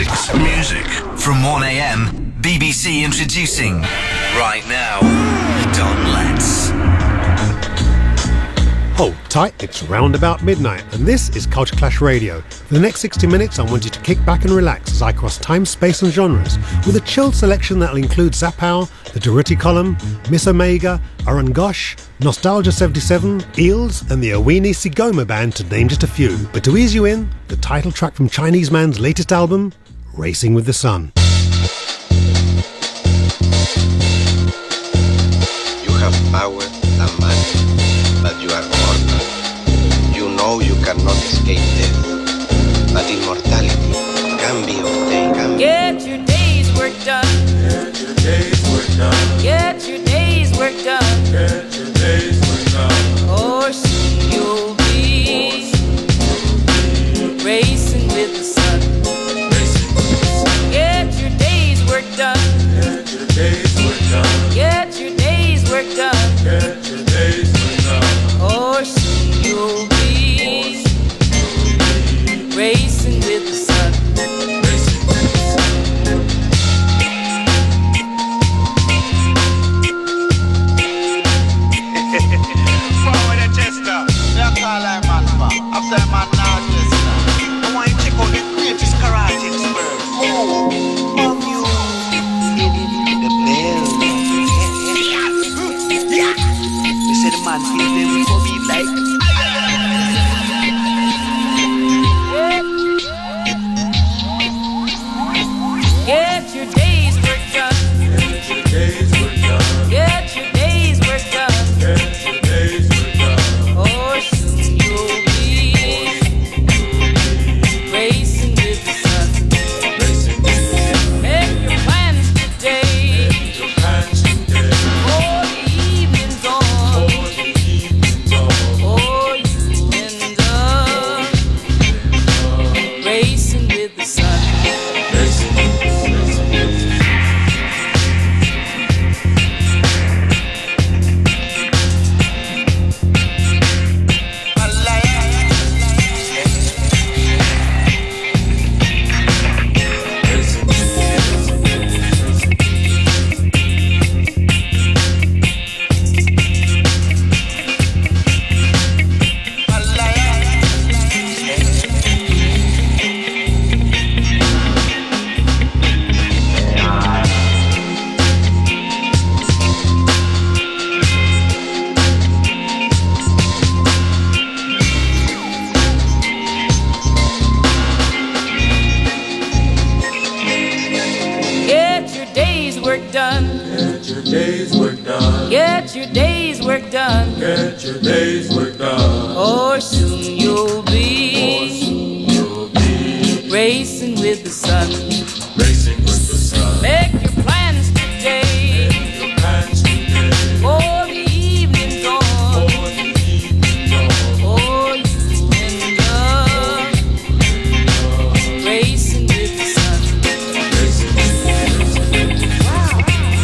classics. Music from 1am. BBC introducing. Right now, Don Letts. Hold tight, it's round about midnight, and this is Culture Clash Radio. For the next 60 minutes, I want you to kick back and relax as I cross time, space and genres, with a chilled selection that'll include Zapow, the Durutti Column, Miss Omega, Arun Ghosh, Nostalgia 77, Eels, and the Awini Sigoma Band, to name just a few. But to ease you in, the title track from Chinese Man's latest album, Racing with the Sun. You have power and money, but you are mortal. You know you cannot escape death, but immortality can be obtained. Get your day's work done. Get your day's work done. Get your day's work done. Get your day's work done. Or soon you'll be racing with the sun. Get your day's work done. Get your day's work done. Get your day's work done. Get your day's work done. Or soon you'll be racing with the sun. After man now Chester, I want you to check out the greatest karate expert. Oh, you the bell. They say the man feels them for me like. Get your day's work done. Get your day's work done. Get your day's work done. Get your day's work done. Or soon you'll be racing with the sun. Racing with the sun. Make your plans today. Make your plans today. For the evening's on. For the evening's on. Or you end up racing with the sun. Racing with the sun. Get your day's work done. Get your day's work done. Get your day's work done. Get your day's work done. Or soon you'll be racing with the sun. Racing with the sun. Make your plans today. Make your plans today. For the evening's on. For the evening's on. Or you end up racing with the sun. Racing with the sun.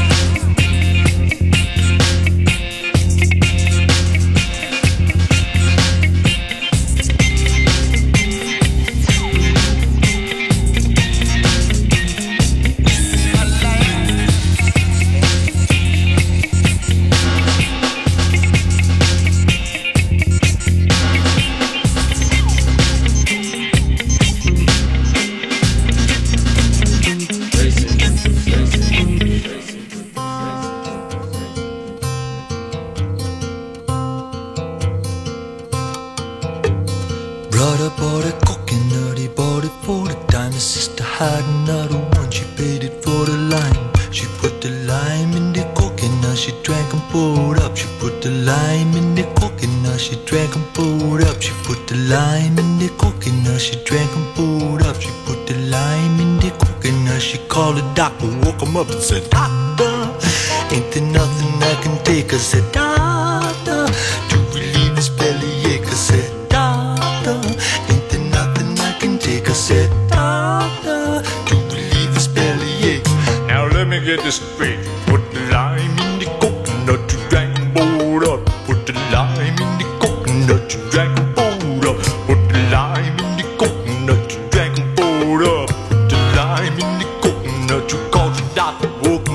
Brother bought a coconut, he bought it for the dime. His sister had another one, she paid it for the lime. She put the lime in the coconut, she drank and poured up. She put the lime in the coconut, she drank and poured up. She put the lime in the coconut, she drank and poured up. She put the lime in the coconut, she called the doctor, woke him up and said, Doctor, ain't there nothing I can take? I said, Doctor, to relieve his bellyache. I said, Doctor, ain't there nothing I can take? I said, Doctor, to relieve his bellyache. Now let me get this straight. Put the lime in the coconut, you drank and poured up. Put the lime in the coconut, you drank and poured up. Put the lime in the coconut, you drank and poured up. Put the lime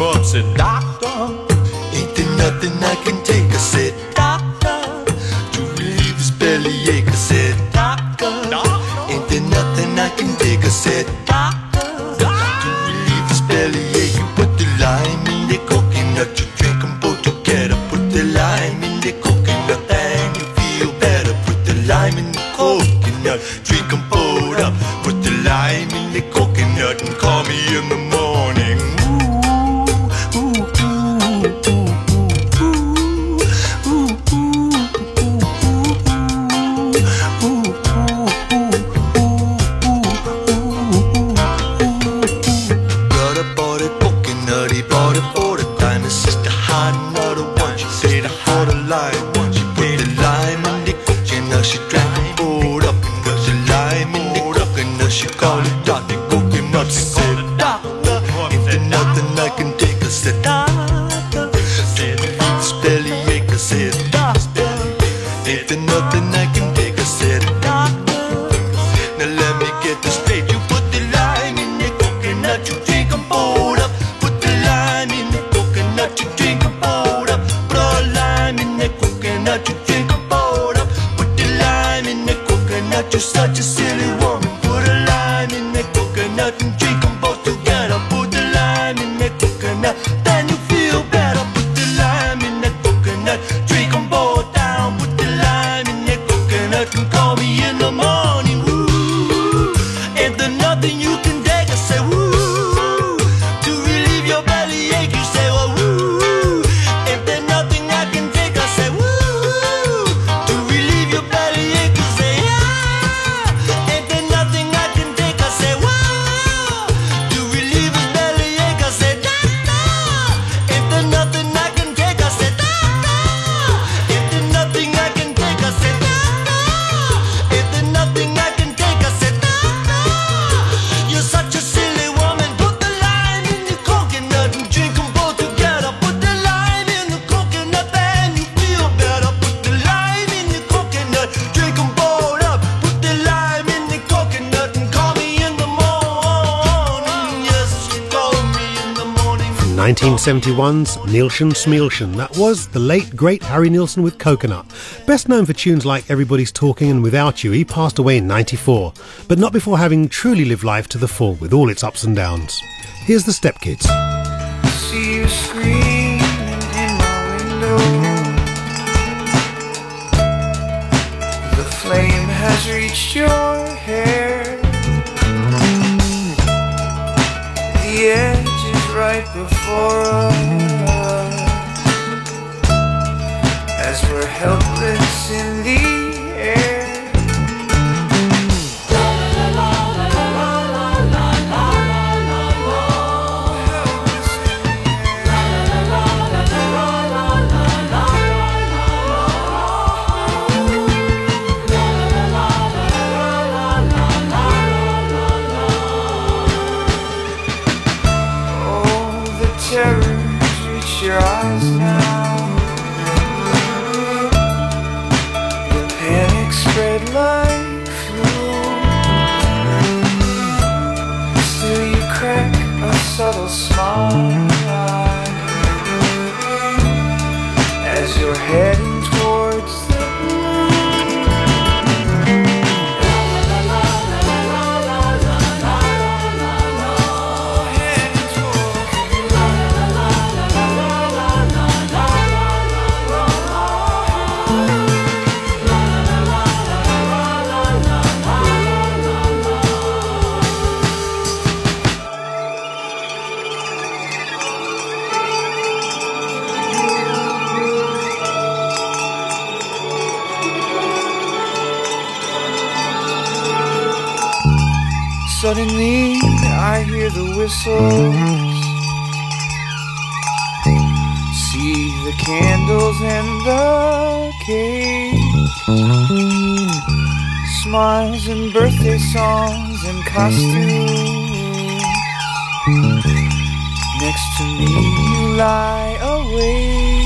him up, said, Doctor, ain't there nothing I can take? I said, Doctor, to relieve his bellyache. I said, Doctor, ain't there nothing I can take? I said, Doctor, to relieve his bellyache. You put the lime in the coconut, you drink them both together. Put the lime in the coconut and you feel better. Put the lime in the coconut, drink them both up. Put the lime in the coconut and call me in the morning. From 1971's Nilsson Smilsson. That was the late, great Harry Nilsson with Coconut. Best known for tunes like Everybody's Talking and Without You. He passed away in 94, but not before having truly lived life to the full with all its ups and downs. Here's the Step Kids. See you screaming in my window. The flame has reached your hair. The edge is right before us as we're helpless in the air. Terrors reach your eyes now. The panic spread like flu. Still you crack a subtle smile as you're heading towards the Suddenly I hear the whistles, see the candles and the cake, smiles and birthday songs and costumes. Next to me you lie awake.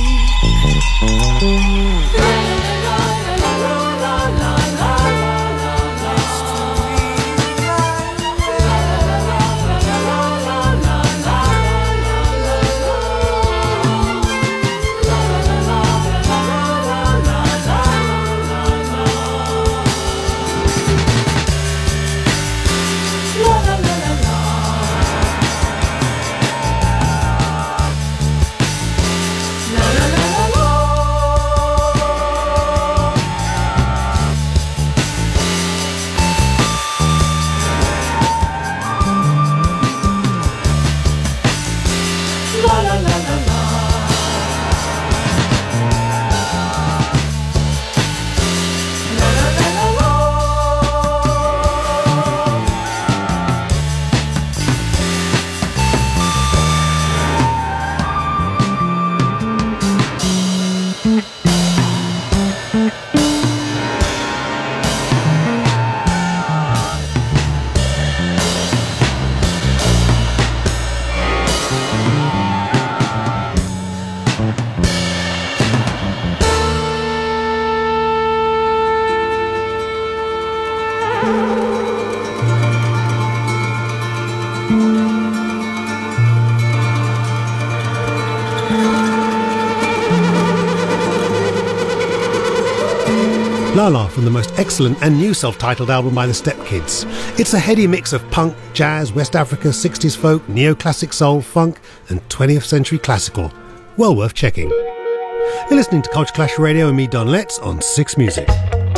Lala from the most excellent and new self-titled album by the Step Kids. It's a heady mix of punk, jazz, West Africa, 60s folk, neoclassic soul, funk and 20th century classical. Well worth checking. You're listening to Culture Clash Radio and me, Don Letts, on Six Music.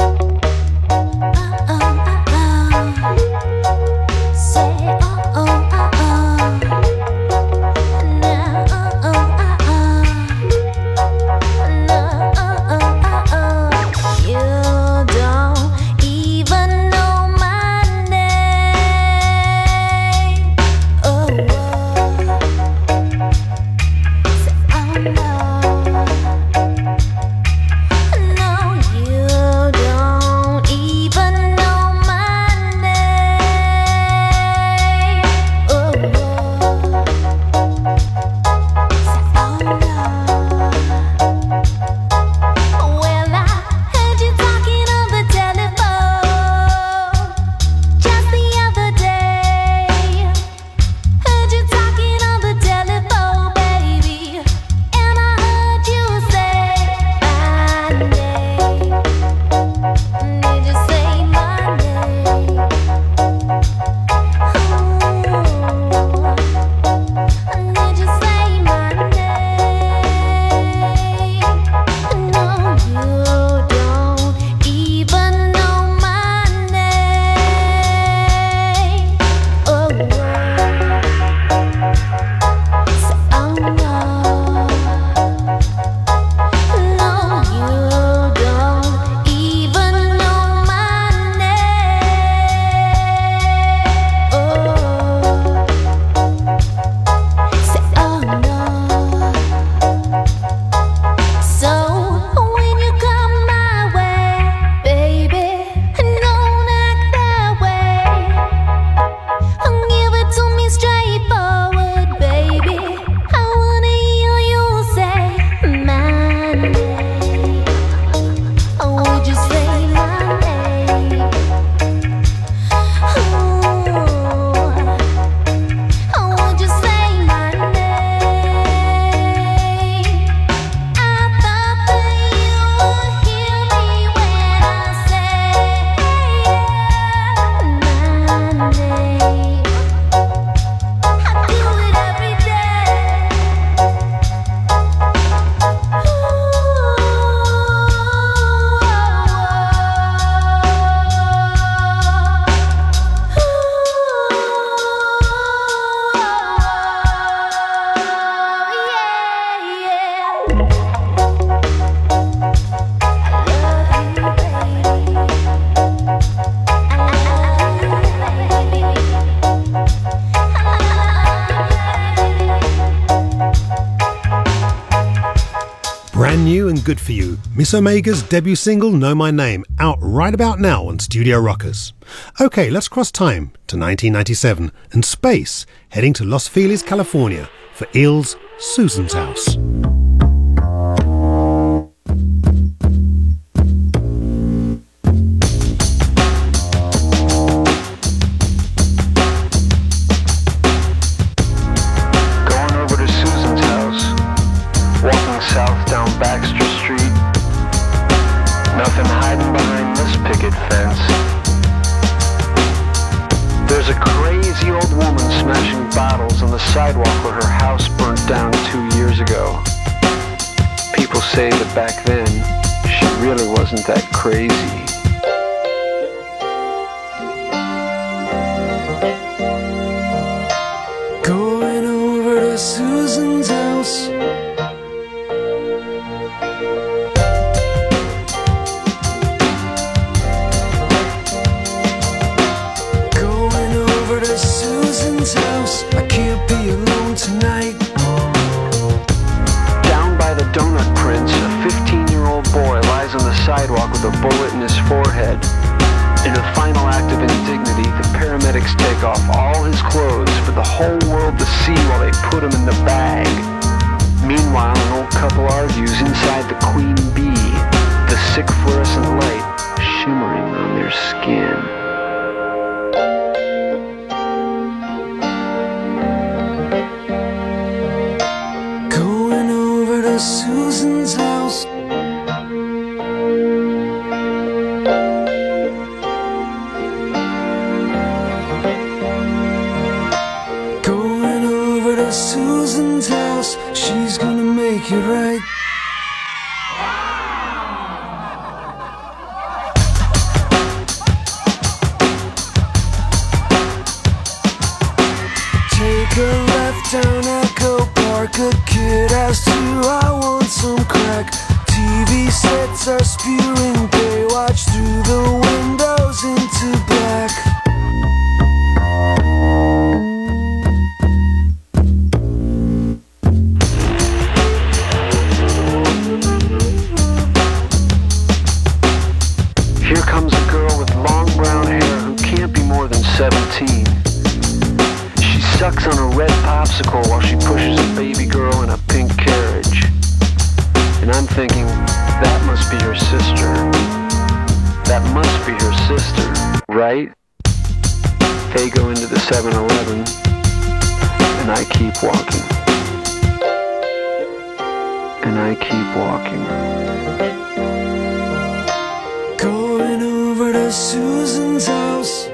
New and good for you, Miss Omega's debut single Know My Name, out right about now on Studio Rockers. Okay, let's cross time to 1997 and space, heading to Los Feliz, California for Eel's Susan's House. Sidewalk where her house burnt down 2 years ago. People say that back then, she really wasn't that crazy. Going over to Susan's house. Going over to Susan's house. I can't be alone tonight. Down by the Donut Prince, a 15-year-old boy lies on the sidewalk with a bullet in his forehead. In a final act of indignity, the paramedics take off all his clothes for the whole world to see while they put him in the bag. Meanwhile, an old couple argues inside the Queen Bee, the sick fluorescent light shimmering on their skin. to Susan's house. Going over to Susan's house, she's gonna make it right. Take a left down Echo Park. A kid asked you, I want some crack. TV sets are spewing Baywatch through the windows into black. Here comes a girl with long brown hair who can't be more than 17. She sucks on a red popsicle while she pushes a baby girl in a pink carriage. And I'm thinking, that must be her sister. That must be her sister, right? They go into the 7-Eleven, and I keep walking. And I keep walking. Going over to Susan's house.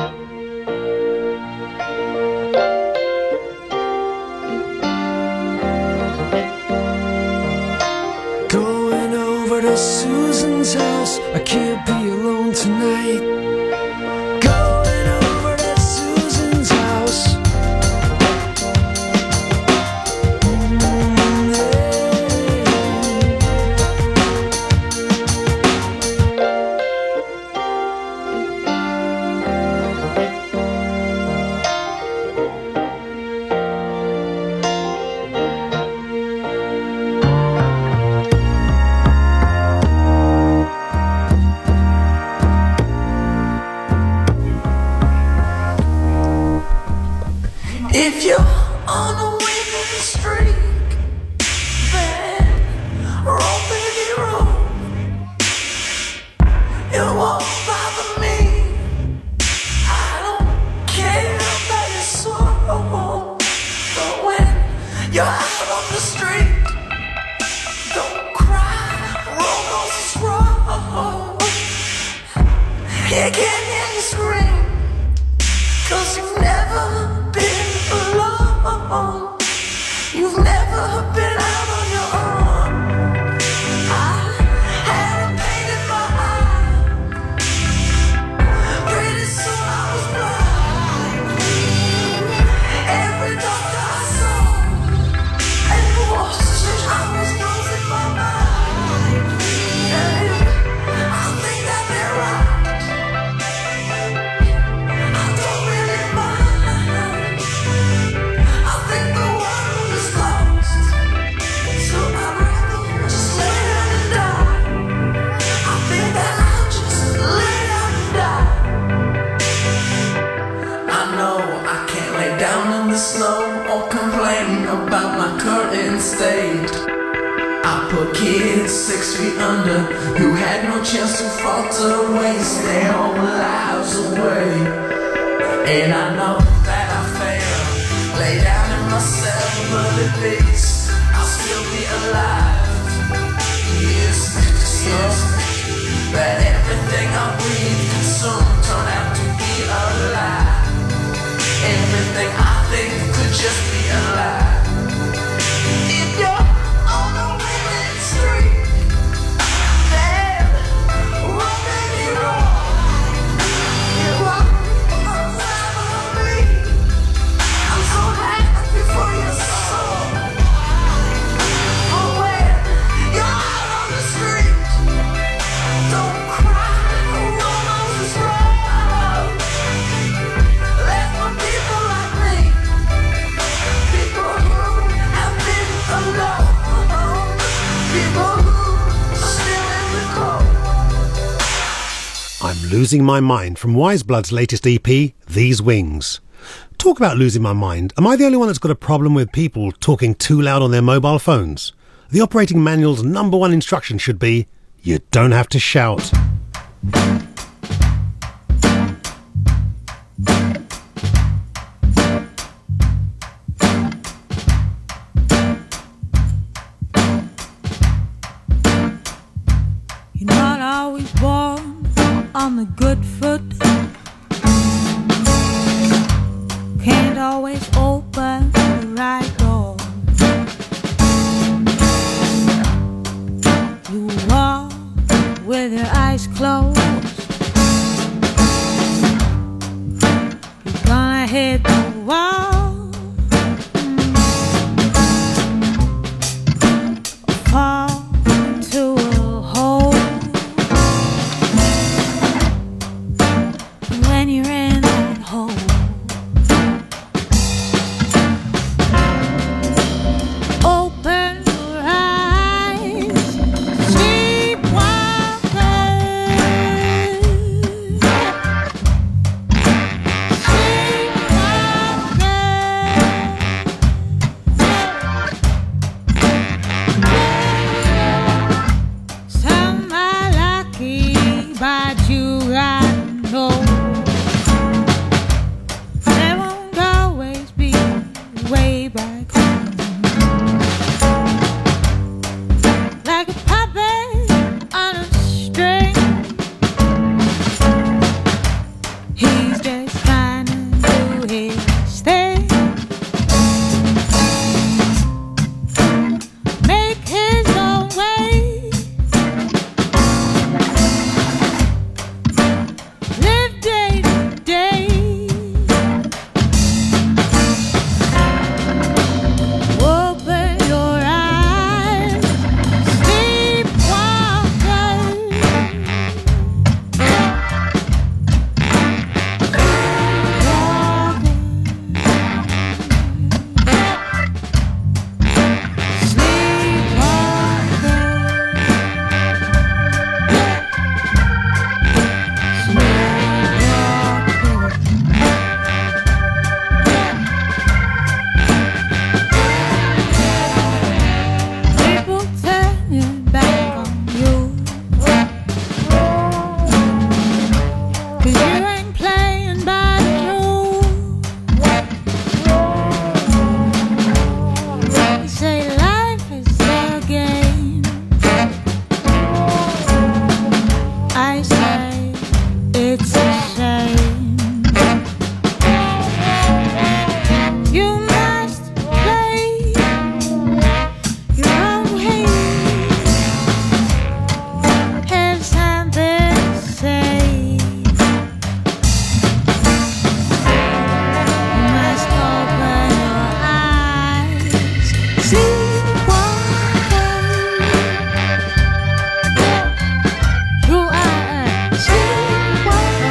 Going over to Susan's house. I can't be alone tonight. Going over to Susan's house. If you're on a winning streak, then roll, baby, roll. It won't bother me. I don't care about your soul. But when you're out on the street, don't cry, roll those roll. You can't hear you scream, 'cause you've never been alone. You've never been out on your own. I had a pain in my eye. Pretty soon I was blind. Every doctor I saw, and Wall Street, I was losing my mind. And I think that they're right. I don't really mind. I think the world is lost, so I'd rather just lay down and die. I think that I'll just lay down and die. I know I can't lay down in the snow or complain about my current state. I put kids 6 feet under who had no chance to falter, waste their whole lives away. And I know that I failed, lay down in my cell, but at least I'll still be alive. Yes, yes, but everything I breathe can soon turn out to be a lie. Everything I think could just be a lie. If you're on the winning streak, then roll, baby, roll. You won't unravel me. I'm so happy for your soul. But when you're out on the street, don't cry, roll those roll. Let for people like me, people who have been alone, people who are still in the cold. I'm Losing My Mind from Wiseblood's latest EP, These Wings. Talk about losing my mind. Am I the only one that's got a problem with people talking too loud on their mobile phones? The operating manual's #1 instruction should be, you don't have to shout. on the good foot. Can't always open the right door. You walk with your eyes closed. You're gonna hit the wall, fall into a hole. When you're in that hole, open your eyes, sleepwalker, sleepwalker. Some are lucky, but you gotta know there won't always be a way back home. Like a puppet on a string, he's just trying to do his thing, make his own way, live day to day. Open your eyes, sleepwalker. People turning back on you, 'cause you ain't playing by the rules. They say life is a game, I say it's a shame. You must play your own way. Have something to say. You must open your eyes, sleepwalker. You are a sleepwalker.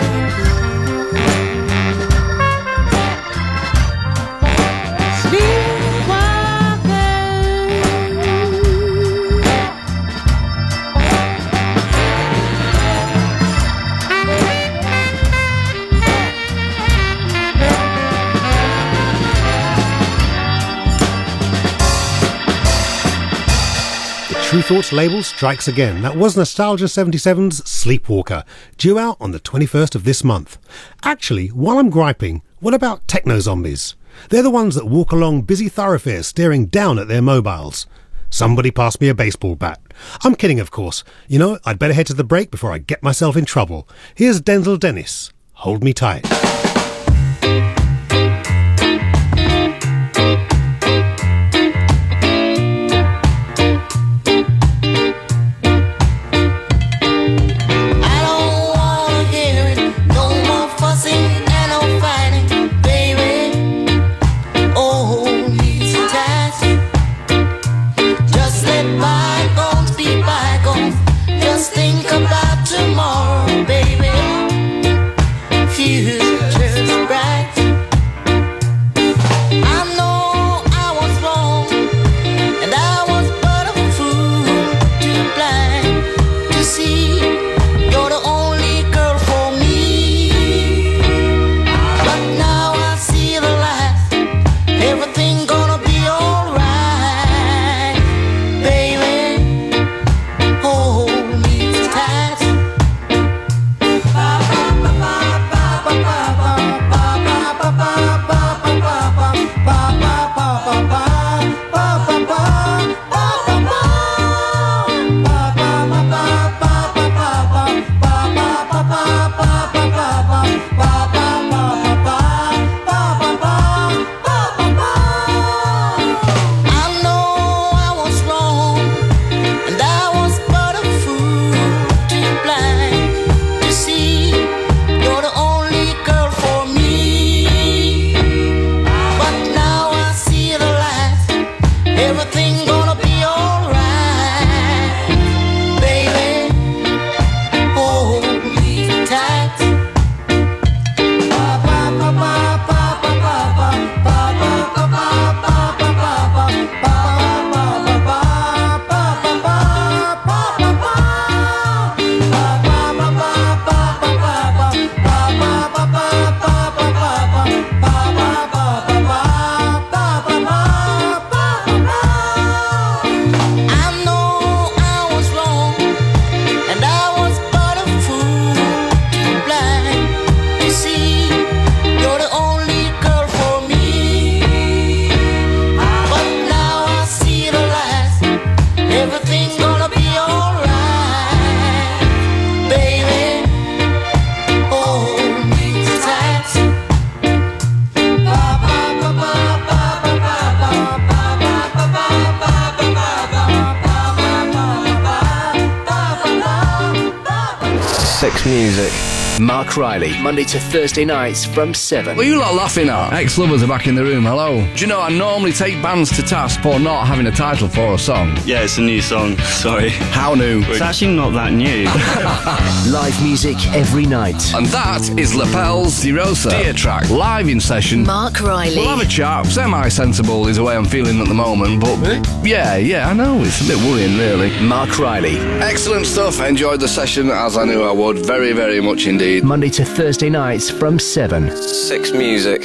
True Thoughts label strikes again. That was Nostalgia 77's Sleepwalker, due out on the 21st of this month. Actually, while I'm griping, what about techno zombies? They're the ones that walk along busy thoroughfares staring down at their mobiles. Somebody pass me a baseball bat. I'm kidding, of course. You know, I'd better head to the break before I get myself in trouble. Here's Denzel Dennis. Hold me tight. I don't wanna hear it. No more fussing and no fighting, baby. Oh, these times. Just let bygones be bygones. Just think about tomorrow, baby. Future's bright. I know I was wrong, and I was but a fool, too blind to see you're the only girl for me. But now I see the light. Everything gonna be alright, baby. Hold me tight. Six Music. Mark Riley, Monday to Thursday nights from 7. What are you lot laughing at? Ex-lovers are back in the room, hello. Do you know I normally take bands to task for not having a title for a song? Yeah, it's a new song, sorry. How new? It's actually not that new. Live music every night. And that is Lapel's DeRosa Dear Track, live in session. Mark Riley. We'll have a chat. Semi-sensible is the way I'm feeling at the moment, but yeah, I know, it's a bit worrying really. Mark Riley. Excellent stuff, enjoyed the session as I knew I would, very, very much indeed. Monday to Thursday nights from 7. Six Music.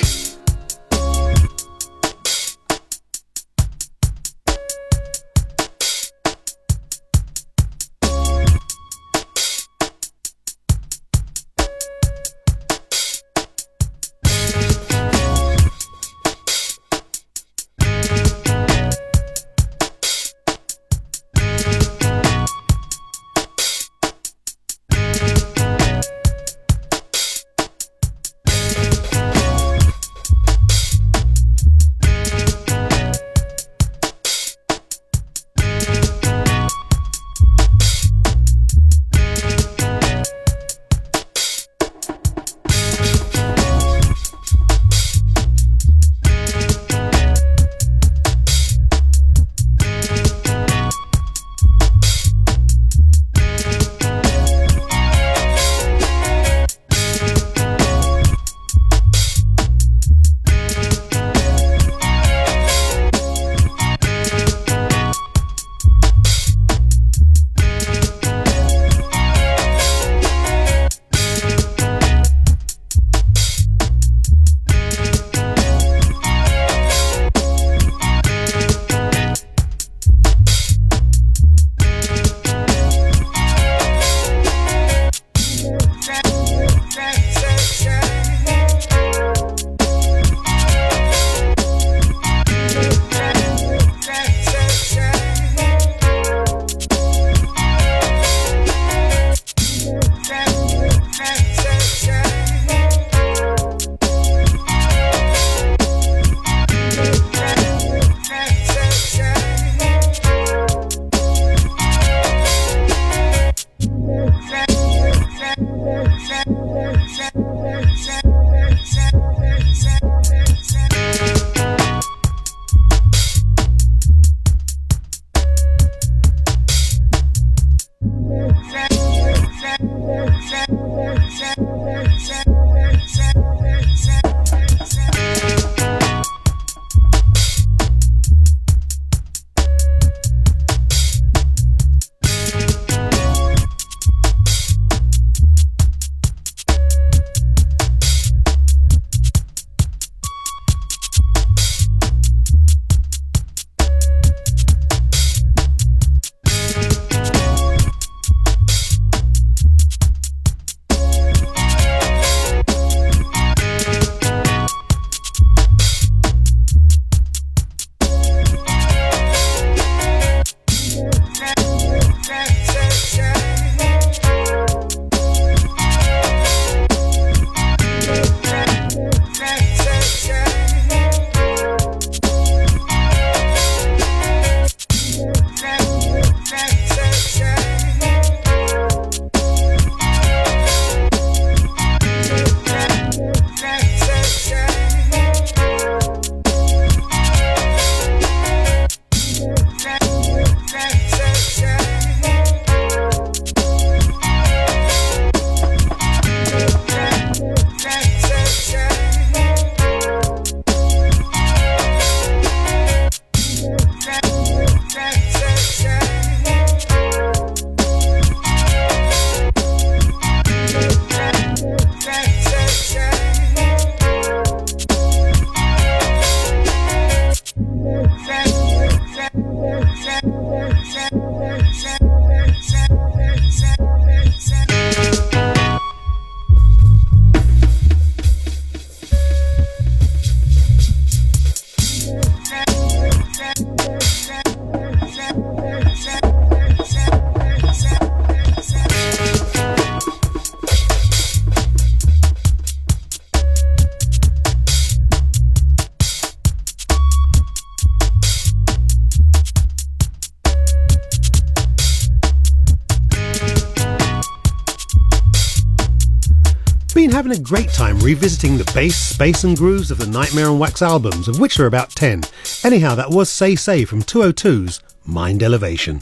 having a great time revisiting the bass, space and grooves of the Nightmare on Wax albums, of which there are about 10. Anyhow, that was Say Say from 202's Mind Elevation.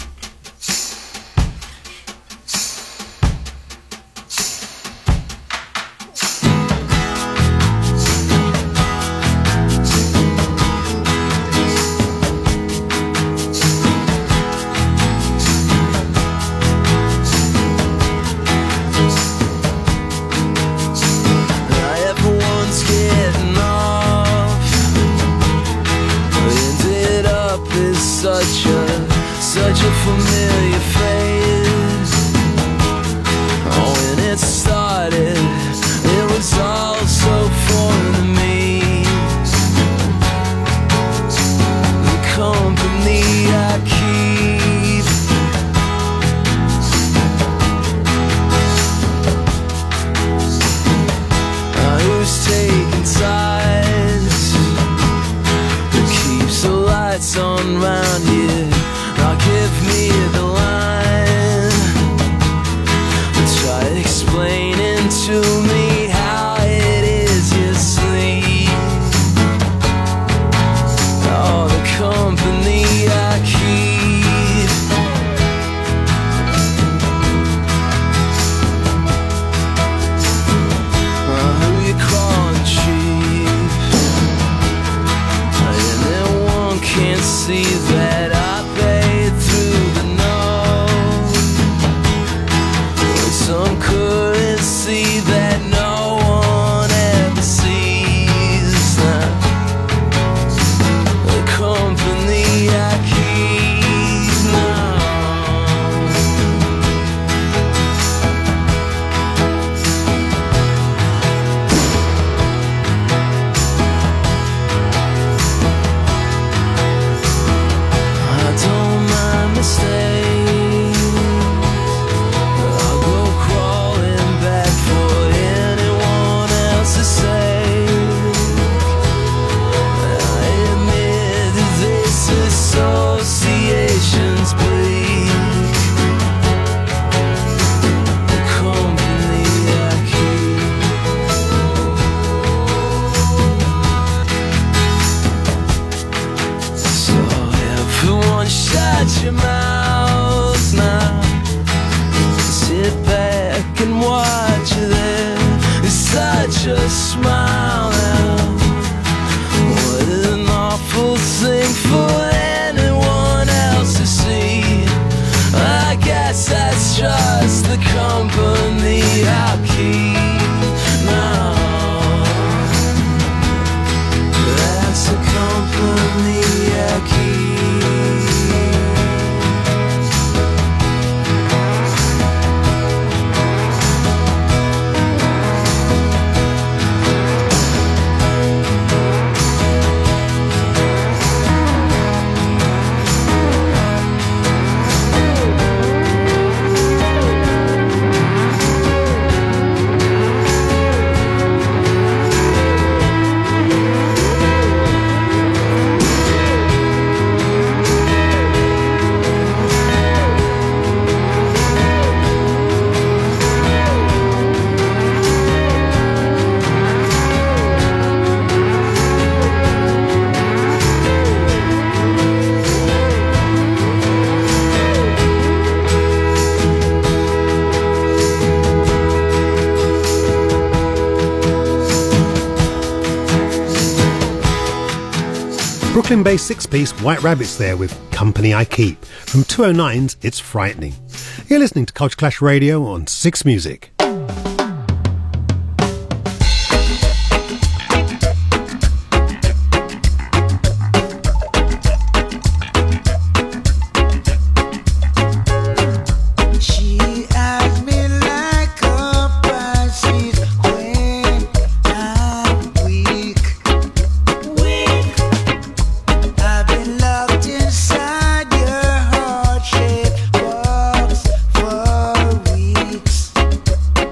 Such a familiar face. Oh, when it started, it was all so foreign to me. The company I keep, who's taking sides, who keeps the lights on round here. Now give me the line, try explaining to me how it is you sleep. Oh, the company I keep, who you calling cheap, and then one can't see that I through the nose. Some couldn't see that no one ever sees. The company I keep now. I don't mind mistakes. I'll go crawling back for anyone else's sake. I admit that this association's bleak. The company I keep. So everyone shut your mouths now. Sit back and watch you there. It's such a smile now. What an awful thing for anyone else to see. I guess that's just the company I keep now. That's the company I keep. Brooklyn-based six-piece White Rabbits there with Company I Keep. From 209's It's Frightening. You're listening to Culture Clash Radio on Six Music. Inside your heart-shaped box for weeks.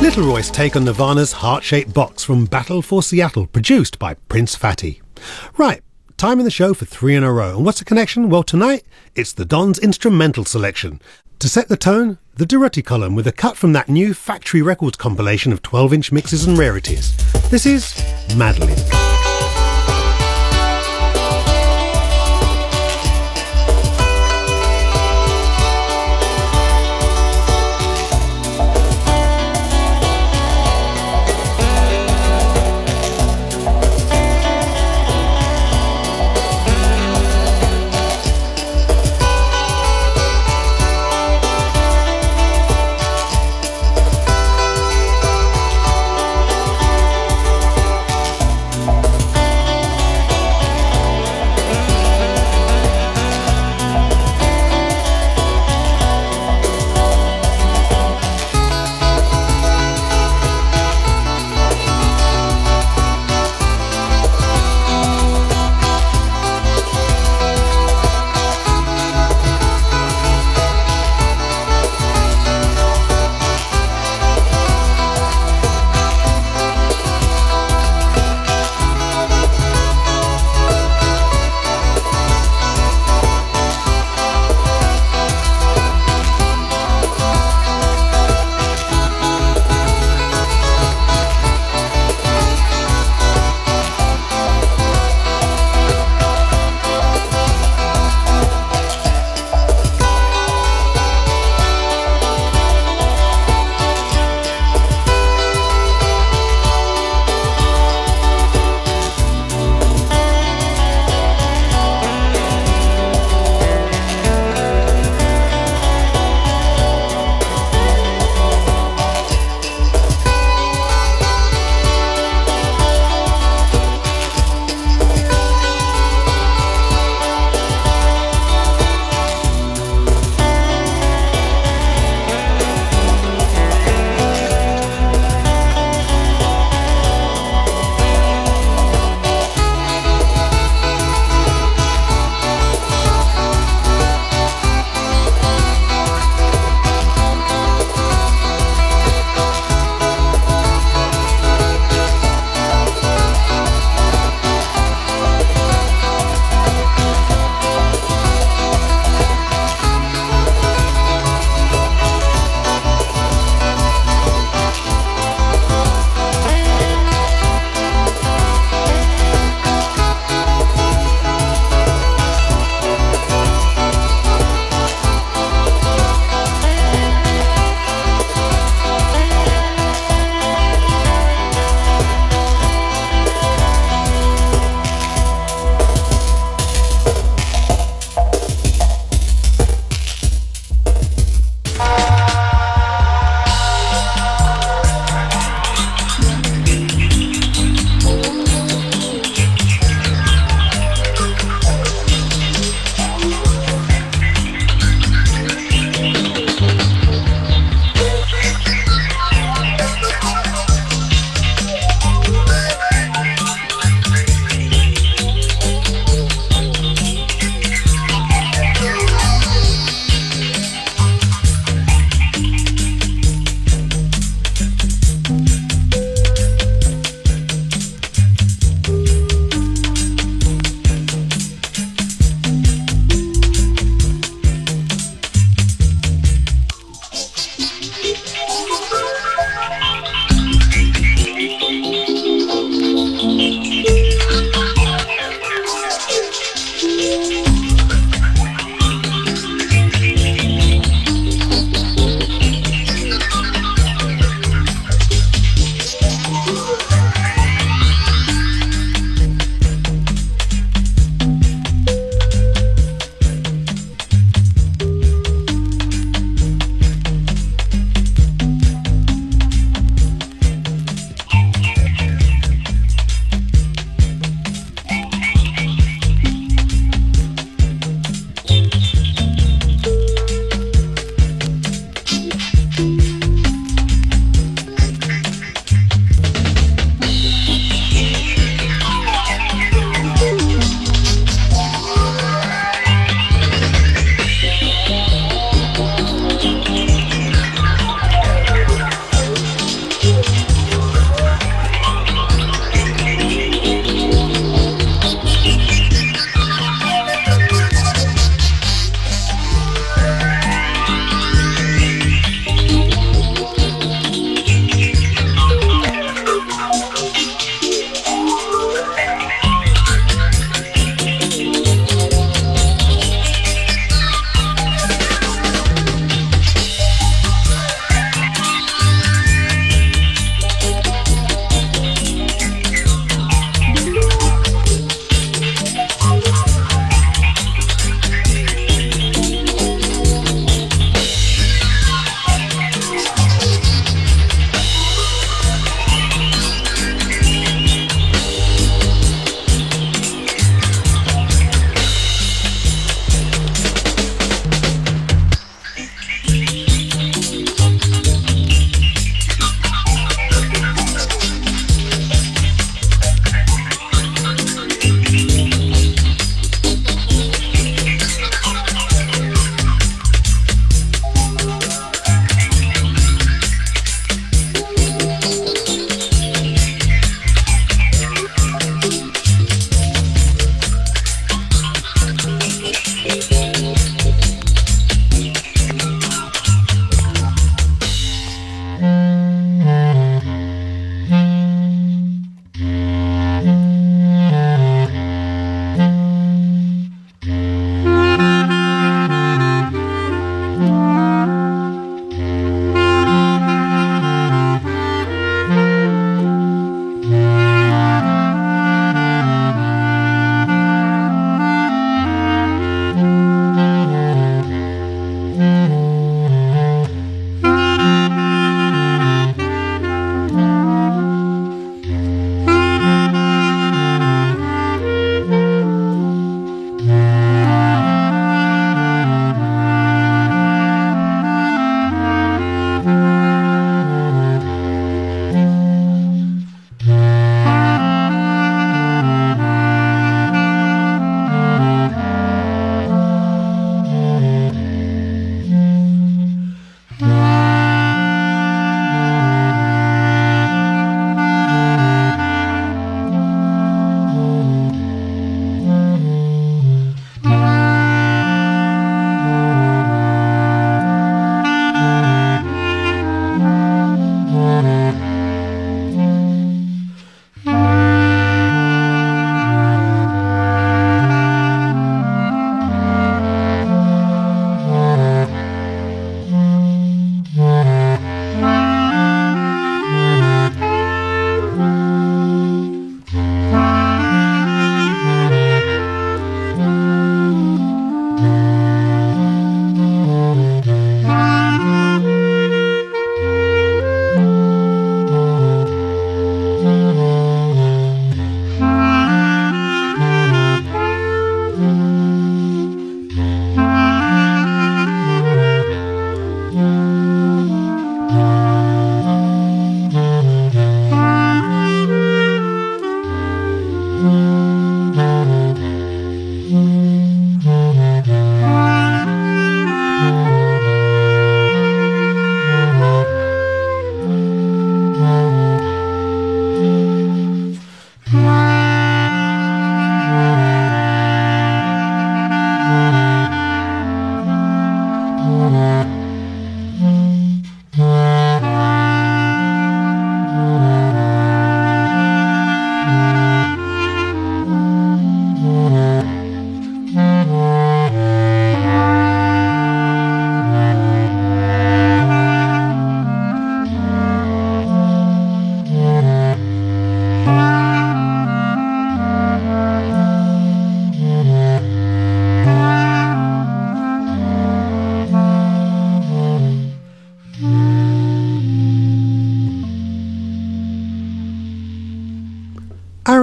Little Roy's take on Nirvana's heart-shaped box from Battle for Seattle, produced by Prince Fatty. Right, time in the show for 3 in a row. And what's the connection? Well, tonight, it's the Don's instrumental selection. To set the tone, the Durutti column with a cut from that new Factory Records compilation of 12-inch mixes and rarities. This is Madeline.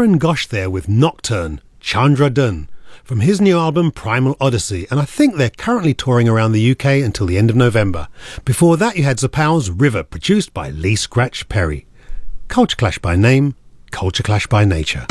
Karan Ghosh there with Nocturne, Chandra Dun, from his new album Primal Odyssey, and I think they're currently touring around the UK until the end of November. Before that you had Zapow's River, produced by Lee Scratch Perry. Culture Clash by name, Culture Clash by nature.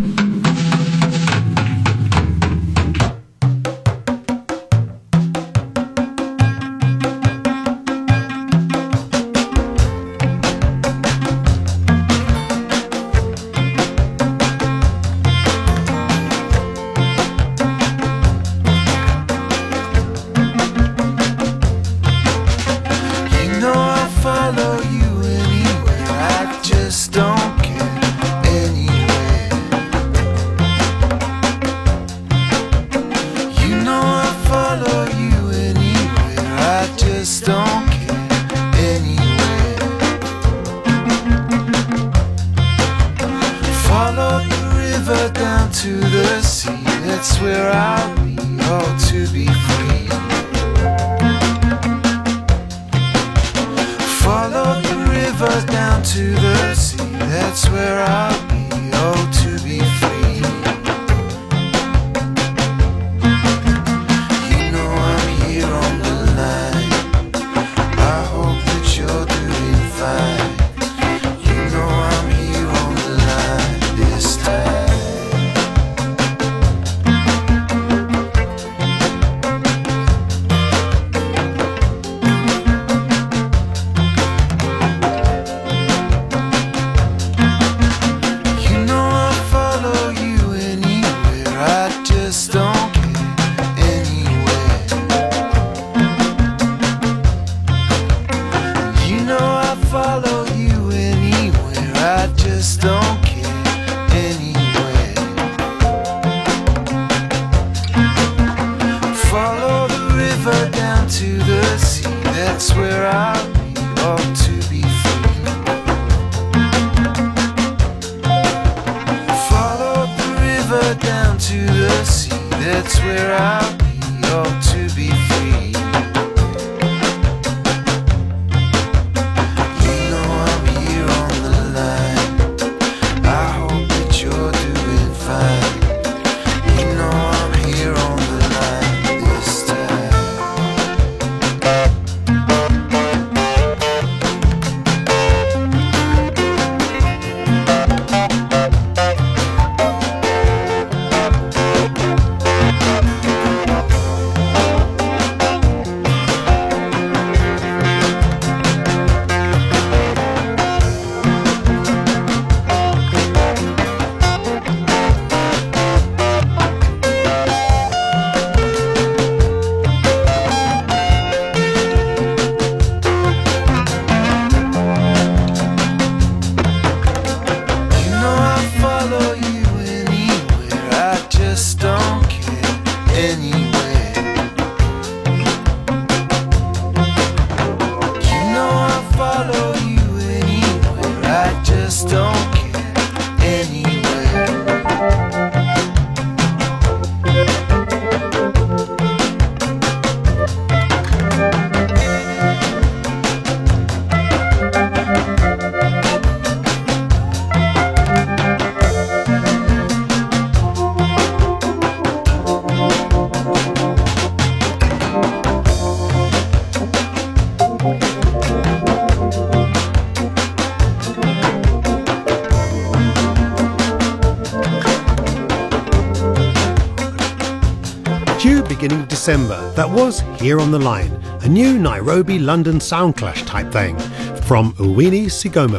Beginning of December, that was Here on the Line, a new Nairobi-London sound clash type thing from Uwini Sigoma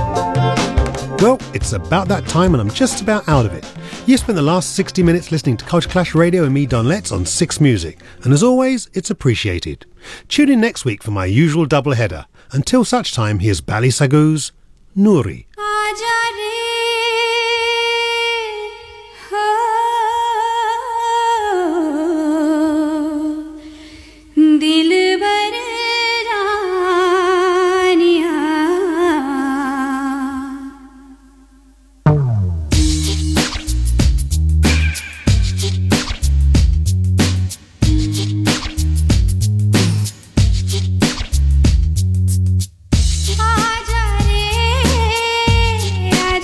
Band. Well, it's about that time and I'm just about out of it. You spent the last 60 minutes listening to Culture Clash Radio and me, Don Letts, on 6 Music, and as always, it's appreciated. Tune in next week for my usual doubleheader. Until such time, here's Bali Sagoo's Nouri. Aja re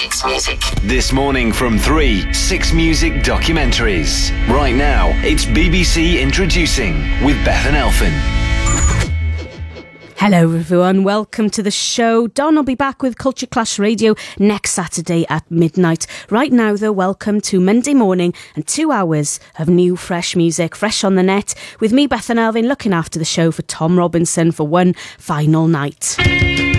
6 Music. This morning from 3, 6 Music documentaries. Right now, it's BBC Introducing with Beth and Elfin. Hello everyone, welcome to the show. Don will be back with Culture Clash Radio next Saturday at midnight. Right now though, welcome to Monday morning and 2 hours of new fresh music, fresh on the net, with me, Beth and Elfin, looking after the show for Tom Robinson for one final night.